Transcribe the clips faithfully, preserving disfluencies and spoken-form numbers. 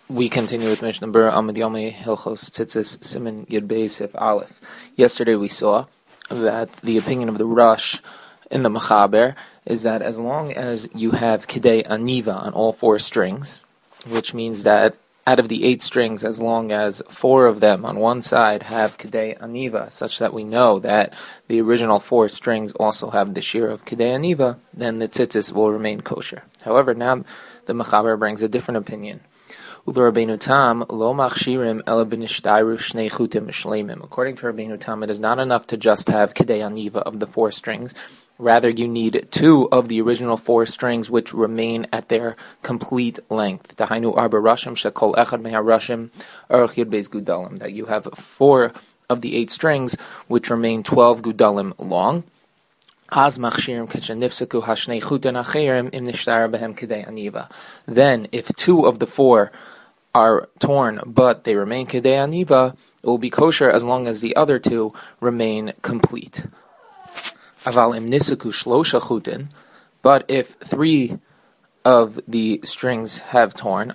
We continue with Mishnah Berurah Amud Yomi Hilchos Tzitzis Siman Yud Beis Sif Aleph. Yesterday we saw that the opinion of the Rosh in the Mechaber is that as long as you have Kedei Aniva on all four strings, which means that out of the eight strings, as long as four of them on one side have Kedei Aniva, such that we know that the original four strings also have the shear of Kedei Aniva, then the tzitzis will remain kosher. However, now the Mechaber brings a different opinion. According to Rabbeinu Tam, it is not enough to just have Kedei Aniva of the four strings. Rather, you need two of the original four strings which remain at their complete length. That you have four of the eight strings which remain twelve gudalim long. Then, if two of the four are torn, but they remain Kedei Aniva, it will be kosher as long as the other two remain complete. But if three of the strings have torn,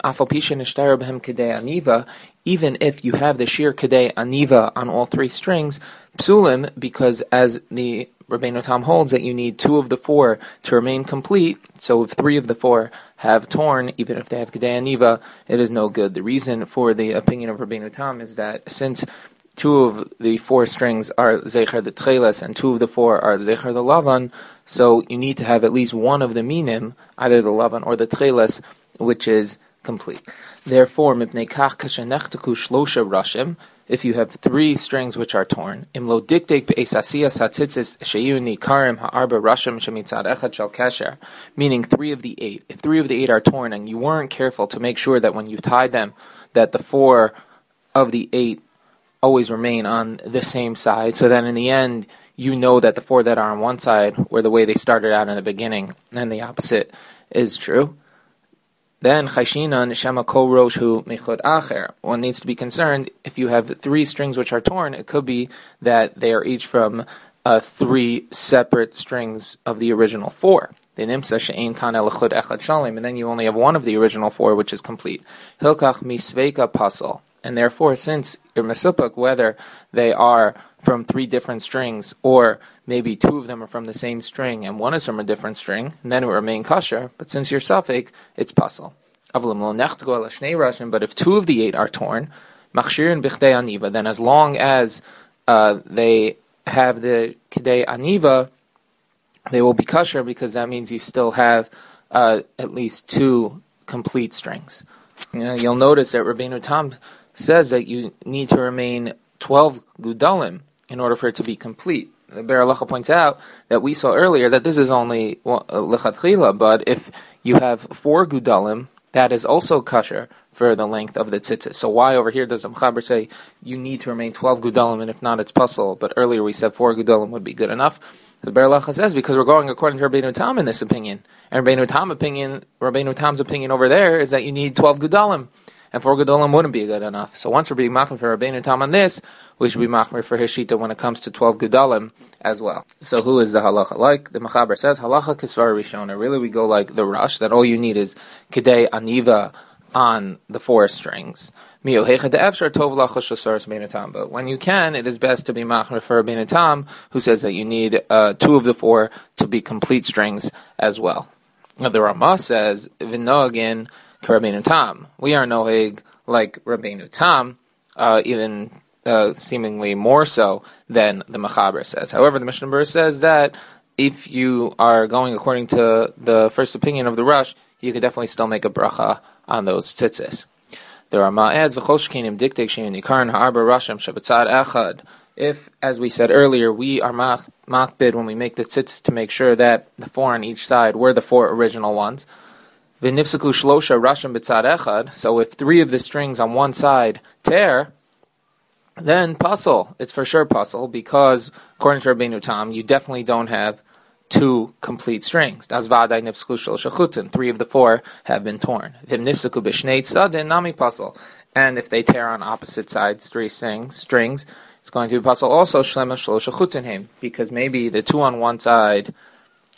even if you have the sheer Kedei Aniva on all three strings, psulim, because as the Rabbeinu Tam holds that you need two of the four to remain complete, so if three of the four have torn, even if they have Kedei Aniva, it is no good. The reason for the opinion of Rabbeinu Tam is that since two of the four strings are Zecher the Tcheles and two of the four are Zecher the Lavan, so you need to have at least one of the Minim, either the Lavan or the Tcheles, which is complete. Therefore, Mipnei Kach Kashenechteku Shlosha Rashim, if you have three strings which are torn, imlo diktek be'esasiyas hatzitzis sheyu nikarim ha'arba rashim shemitzad echad shel kesher, meaning three of the eight. If three of the eight are torn and you weren't careful to make sure that when you tied them, that the four of the eight always remain on the same side, so that in the end you know that the four that are on one side were the way they started out in the beginning, and the opposite is true. Then chayshina neshama kol rosh hu mechod acher. One needs to be concerned if you have three strings which are torn. It could be that they are each from uh, three separate strings of the original four. The nimsa she'ein kan elachud echad shalim, and then you only have one of the original four which is complete. Hilkach misveika pasal, and therefore, since you're mesupuk whether they are from three different strings, or maybe two of them are from the same string and one is from a different string, and then it will remain kosher. But since you're suffik, it's pasal. But if two of the eight are torn, then as long as uh, they have the Kedei Aniva, they will be kosher, because that means you still have uh, at least two complete strings. You know, you'll notice that Rabbeinu Tam says that you need to remain twelve gudalim in order for it to be complete. The Be'er Halacha points out that we saw earlier that this is only lechatchila, but if you have four gudalim, that is also kosher for the length of the tzitzis. So why over here does the Mechaber say you need to remain twelve gudalim, and if not, it's pasal? But earlier we said four gudalim would be good enough. The Be'er Halacha says because we're going according to Rabbeinu Tam in this opinion, and Rabbeinu Tam opinion, Rabbeinu Tam's opinion over there is that you need twelve gudalim. And four gedolim wouldn't be good enough. So once we're being machmer for Rabbeinu Tam on this, we should be machmer for his shita when it comes to twelve gedolim as well. So who is the halacha like? The Mechaber says, halacha kisvar rishona. Really we go like the Rosh, that all you need is Kedei Aniva on the four strings. But when you can, it is best to be machmer for Rabbeinu Tam, who says that you need uh, two of the four to be complete strings as well. Now the Ramah says, V'noagin Rabbeinu Tam. We are noheg like Rabbeinu Tam, uh, even uh, seemingly more so than the Mechaber says. However, the Mishnah Berurah says that if you are going according to the first opinion of the Rosh, you could definitely still make a bracha on those tzitzis. The Ramah adds, if, as we said earlier, we are makbid when we make the tzitz to make sure that the four on each side were the four original ones, so if three of the strings on one side tear, then pasal. It's for sure pasal, because according to Rabbeinu Tam, you definitely don't have two complete strings. Three of the four have been torn. And if they tear on opposite sides, three strings, strings, it's going to be pasal also, because maybe the two on one side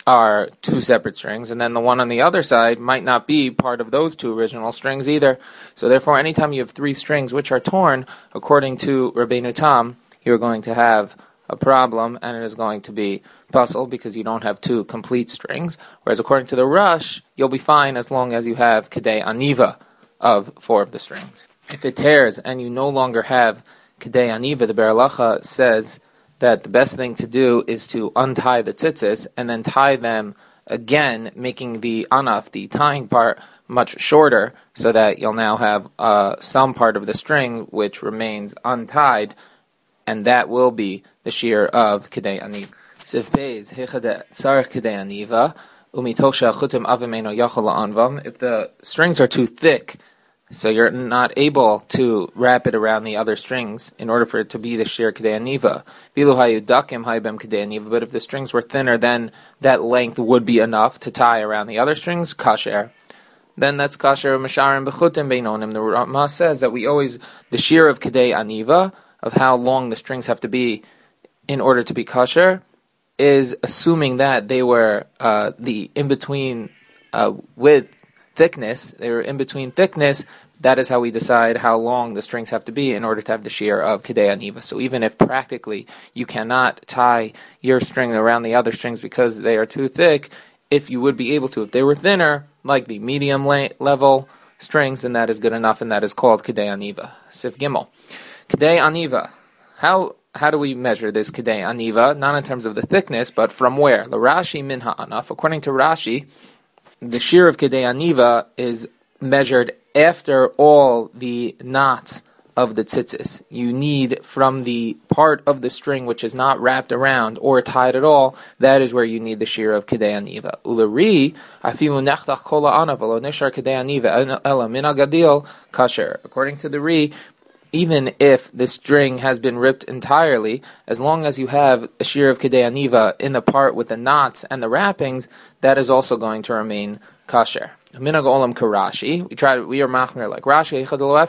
are two separate strings, and then the one on the other side might not be part of those two original strings either. So therefore, anytime you have three strings which are torn, according to Rabbeinu Tam, you're going to have a problem, and it is going to be puzzle because you don't have two complete strings. Whereas according to the Rush, you'll be fine as long as you have Kedei Aniva of four of the strings. If it tears and you no longer have Kedei Aniva, the Be'er Halacha says that the best thing to do is to untie the tzitzis and then tie them again, making the anaf, the tying part, much shorter, so that you'll now have uh, some part of the string which remains untied, and that will be the shear of Kedei Aniva. Sif Beis, Sarech Kedei Aniva, Umitoch she'achutim avimeno yachol la'anvam. If the strings are too thick, so you're not able to wrap it around the other strings in order for it to be the shear Kedei Aniva. Bilu hayudakim haybem Kedei Aniva. But if the strings were thinner, then that length would be enough to tie around the other strings, kasher. Then that's kasher masharim bechutim beinonim. The Rama says that we always, the shear of Kedei Aniva, of how long the strings have to be in order to be kasher, is assuming that they were uh, the in-between uh, width, thickness, they were in between thickness. That is how we decide how long the strings have to be in order to have the shear of Kedei Aniva. So even if practically you cannot tie your string around the other strings because they are too thick, if you would be able to, if they were thinner, like the medium la- level strings, then that is good enough, and that is called Kedei Aniva. Sif Gimel. Kedei Aniva. How how do we measure this Kedei Aniva? Not in terms of the thickness, but from where? The Rashi min ha'anaf. According to Rashi, the shear of Kedei Aniva is measured after all the knots of the tzitzis. You need from the part of the string which is not wrapped around or tied at all, that is where you need the shear of Kedei Aniva. Uleri, afilu nechtach kol ha'anav v'lo nishar Kedei Aniva ela min hagadil kasher. According to the Ri, even if the string has been ripped entirely, as long as you have a shear of Kedei Aniva in the part with the knots and the wrappings, that is also going to remain kasher. Minhag olam karashi. We try to, we are machmir like Rashi.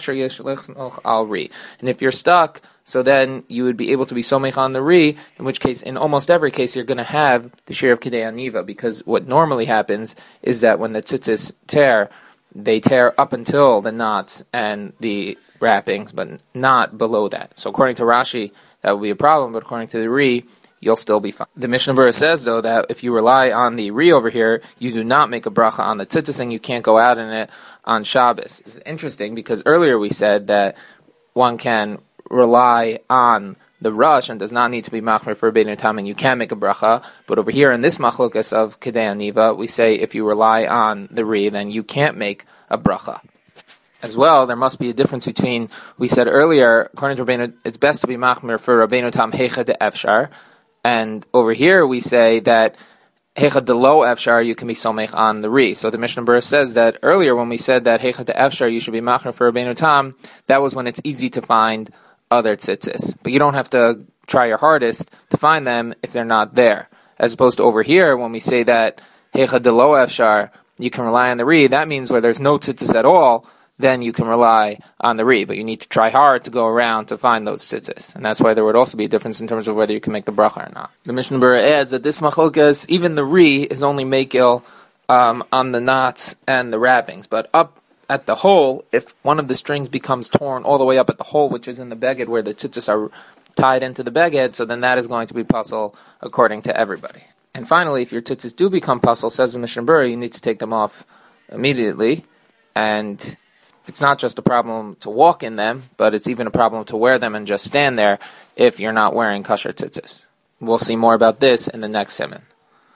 Al ri. And if you're stuck, so then you would be able to be somech on the ri. In which case, in almost every case, you're going to have the shear of Kedei Aniva, because what normally happens is that when the tzitzis tear, they tear up until the knots and the wrappings, but not below that. So according to Rashi, that would be a problem, but according to the Ri, you'll still be fine. The Mishnah Berurah says, though, that if you rely on the Ri over here, you do not make a bracha on the tzitzis, and you can't go out in it on Shabbos. It's interesting, because earlier we said that one can rely on the Rush and does not need to be machmer for Rabbeinu Tam, and you can make a bracha, but over here in this machlokas of Kedei Aniva, we say if you rely on the Ri, then you can't make a bracha. As well, there must be a difference between, we said earlier, according to Rabbeinu, it's best to be machmer for Rabbeinu Tam heicha de efshar, and over here we say that heicha de lo efshar, you can be somech on the Ri. So the Mishnah Berurah says that earlier when we said that heicha de efshar, you should be machmer for Rabbeinu Tam, that was when it's easy to find other tzitzis. But you don't have to try your hardest to find them if they're not there. As opposed to over here, when we say that heicha de lo efshar, you can rely on the Ri, that means where there's no tzitzis at all, then you can rely on the Ri, but you need to try hard to go around to find those tzitzis. And that's why there would also be a difference in terms of whether you can make the bracha or not. The Mishnah Berurah adds that this machlokas, even the Ri, is only makil um, on the knots and the wrappings, but up at the hole, if one of the strings becomes torn all the way up at the hole, which is in the beged where the tzitzis are tied into the beged, so then that is going to be puzzle according to everybody. And finally, if your tzitzis do become puzzle, says the Mishnah Berurah, you need to take them off immediately, and it's not just a problem to walk in them, but it's even a problem to wear them and just stand there if you're not wearing kosher tzitzis. We'll see more about this in the next siman.